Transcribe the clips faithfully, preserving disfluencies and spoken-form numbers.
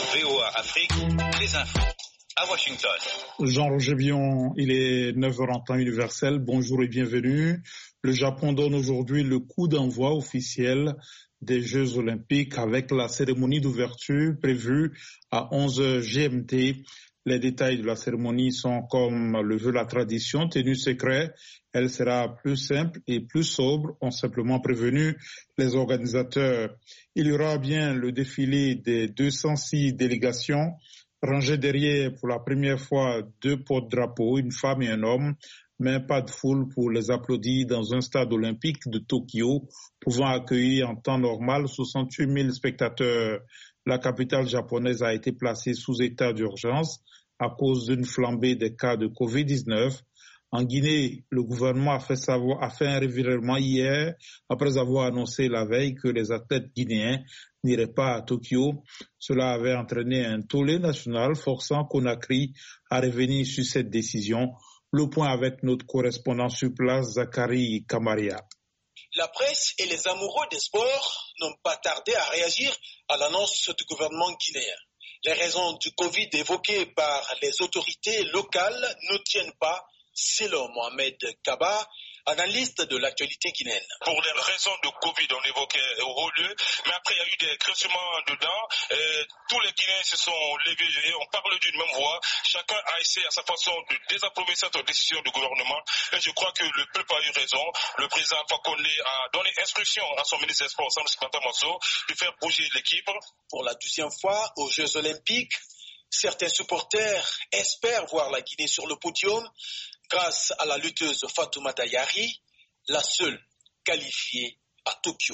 V O A Afrique, les infos. À Washington. Jean-Roger Bion, il est neuf heures en temps universel. Bonjour et bienvenue. Le Japon donne aujourd'hui le coup d'envoi officiel des Jeux Olympiques avec la cérémonie d'ouverture prévue à onze heures G M T. Les détails de la cérémonie sont comme le veut la tradition, tenue secret. Elle sera plus simple et plus sobre, ont simplement prévenu les organisateurs. Il y aura bien le défilé des deux cent six délégations, rangées derrière pour la première fois deux porte-drapeaux, une femme et un homme, mais pas de foule pour les applaudir dans un stade olympique de Tokyo, pouvant accueillir en temps normal soixante-huit mille spectateurs. La capitale japonaise a été placée sous état d'urgence à cause d'une flambée des cas de covid dix-neuf. En Guinée, le gouvernement a fait, savoir, a fait un revirement hier après avoir annoncé la veille que les athlètes guinéens n'iraient pas à Tokyo. Cela avait entraîné un tollé national forçant Conakry à revenir sur cette décision. Le point avec notre correspondant sur place, Zachary Kamaria. La presse et les amoureux des sports n'ont pas tardé à réagir à l'annonce du gouvernement guinéen. Les raisons du Covid évoquées par les autorités locales ne tiennent pas, selon Mohamed Kaba, analyste de l'actualité guinéenne. Pour les raisons de Covid, on évoquait au haut lieu, mais après il y a eu des cressements dedans. Et tous les Guinéens se sont levés et on parle d'une même voix. Chacun a essayé à sa façon de désapprouver cette décision du gouvernement. Et je crois que le peuple a eu raison. Le président Fakonde a donné instruction à son ministre des Sports, Sam Spantamasso, de faire bouger l'équipe. Pour la douzième fois aux Jeux Olympiques, certains supporters espèrent voir la Guinée sur le podium grâce à la lutteuse Fatoumata Yari, la seule qualifiée à Tokyo.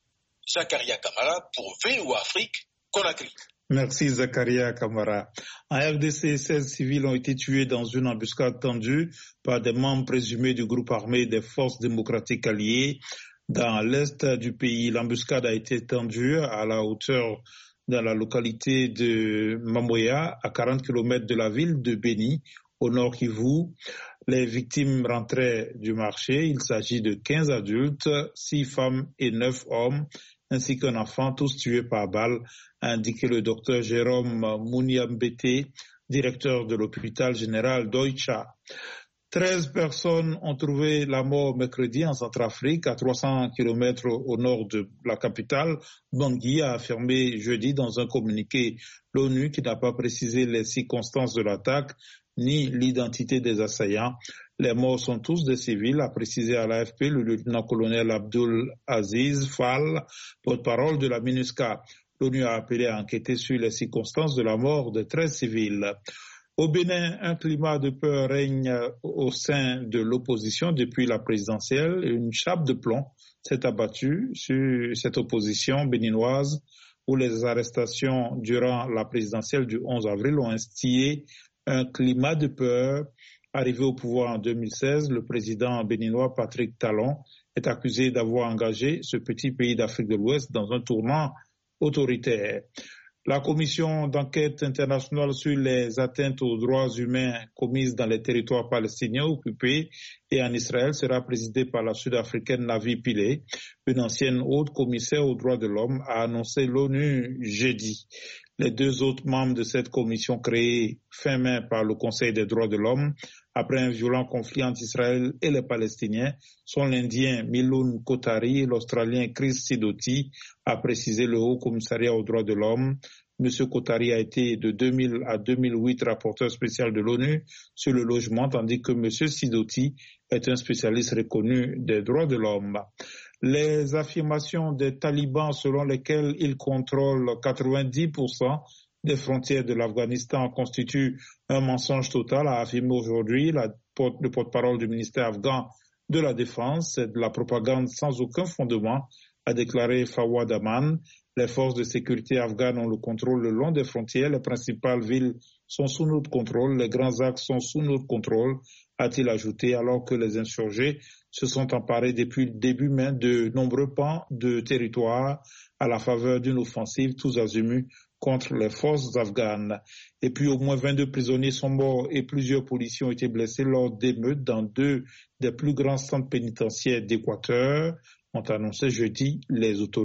Zakaria Kamara pour V O A Afrique, Conakry. Merci Zakaria Kamara. En R D C, seize civils ont été tués dans une embuscade tendue par des membres présumés du groupe armé des forces démocratiques alliées dans l'est du pays. L'embuscade a été tendue à la hauteur dans la localité de Mamoya, à quarante kilomètres de la ville de Beni, au nord Kivu. Les victimes rentraient du marché. Il s'agit de quinze adultes, six femmes et neuf hommes, ainsi qu'un enfant, tous tués par balle, a indiqué le docteur Jérôme Mouniambete, directeur de l'hôpital général d'Oicha. treize personnes ont trouvé la mort mercredi en Centrafrique, à trois cents kilomètres au nord de la capitale. Bangui a affirmé jeudi dans un communiqué l'ONU qui n'a pas précisé les circonstances de l'attaque ni l'identité des assaillants. Les morts sont tous des civils, a précisé à l'A F P le lieutenant-colonel Abdul Aziz Fall, porte-parole de la MINUSCA. L'ONU a appelé à enquêter sur les circonstances de la mort de treize civils. Au Bénin, un climat de peur règne au sein de l'opposition depuis la présidentielle. Une chape de plomb s'est abattue sur cette opposition béninoise où les arrestations durant la présidentielle du onze avril ont instillé un climat de peur. Arrivé au pouvoir en deux mille seize, le président béninois Patrick Talon est accusé d'avoir engagé ce petit pays d'Afrique de l'Ouest dans un tournant autoritaire. La commission d'enquête internationale sur les atteintes aux droits humains commises dans les territoires palestiniens occupés et en Israël sera présidée par la Sud-Africaine Navi Pillay. Une ancienne haute commissaire aux droits de l'homme a annoncé l'ONU jeudi. Les deux autres membres de cette commission créée fin mai par le Conseil des droits de l'homme après un violent conflit entre Israël et les Palestiniens sont l'Indien Milun Kotari et l'Australien Chris Sidoti, a précisé le Haut Commissariat aux droits de l'homme. Monsieur Kotari a été de deux mille à deux mille huit rapporteur spécial de l'ONU sur le logement, tandis que Monsieur Sidoti est un spécialiste reconnu des droits de l'homme. Les affirmations des talibans selon lesquelles ils contrôlent quatre-vingt-dix pour cent des frontières de l'Afghanistan constituent un mensonge total, a affirmé aujourd'hui la, le porte-parole du ministère afghan de la Défense. C'est de la propagande sans aucun fondement, a déclaré Fawad Aman. Les forces de sécurité afghanes ont le contrôle le long des frontières. Les principales villes sont sous notre contrôle. Les grands axes sont sous notre contrôle, a-t-il ajouté, alors que les insurgés se sont emparés depuis le début mai de nombreux pans de territoire à la faveur d'une offensive tous azimuts contre les forces afghanes. Et puis au moins vingt-deux prisonniers sont morts et plusieurs policiers ont été blessés lors d'émeutes dans deux des plus grands centres pénitentiaires d'Équateur, ont annoncé jeudi les autorités.